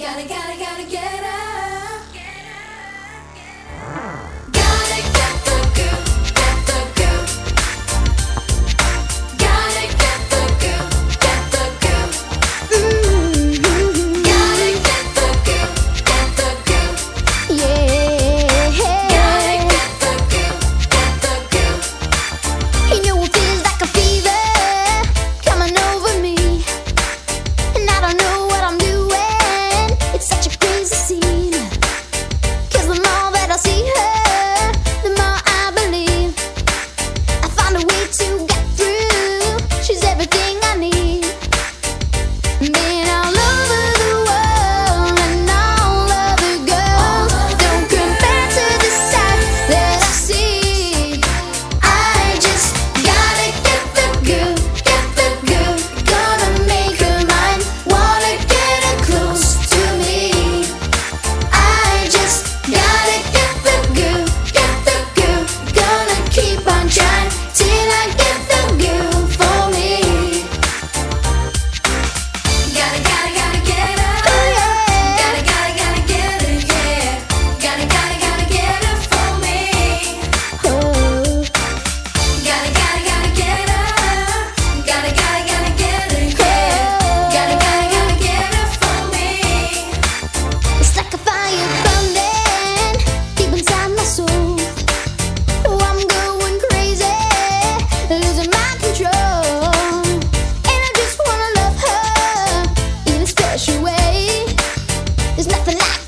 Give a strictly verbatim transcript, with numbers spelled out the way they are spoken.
Gotta, gotta, gotta get up. Gotta get the groove, get the groove. Gotta get the groove, get the groove. Mm-hmm. Gotta get the groove, get the groove. Yeah. Gotta get the groove, get the groove. You know it feels like a fever coming over me, and I don't know what I'm doing. It's such a crazy scene. 'Cause the more that I see her, the more I believe. I found a way to get through. She's everything I need. Been all over the world and all of the girls don't compare to the sight that I see. I just gotta get the groove, get the groove. Gonna make her mine, wanna get her close to me. I just gotta get the groove, get the groove. Gonna keep on trying till I get the groove for me. Gotta, gotta, gotta get up. Oh yeah. Gotta, gotta, gotta get it, yeah. Gotta, gotta, gotta get it for me. Oh. Gotta, gotta, gotta get up. Gotta, gotta, gotta get it, yeah. Gotta, gotta, gotta get it for me. It's like a fire burning deep inside my soul. Oh, I'm going crazy, losing my control. And I just wanna love her in a special way. There's nothing like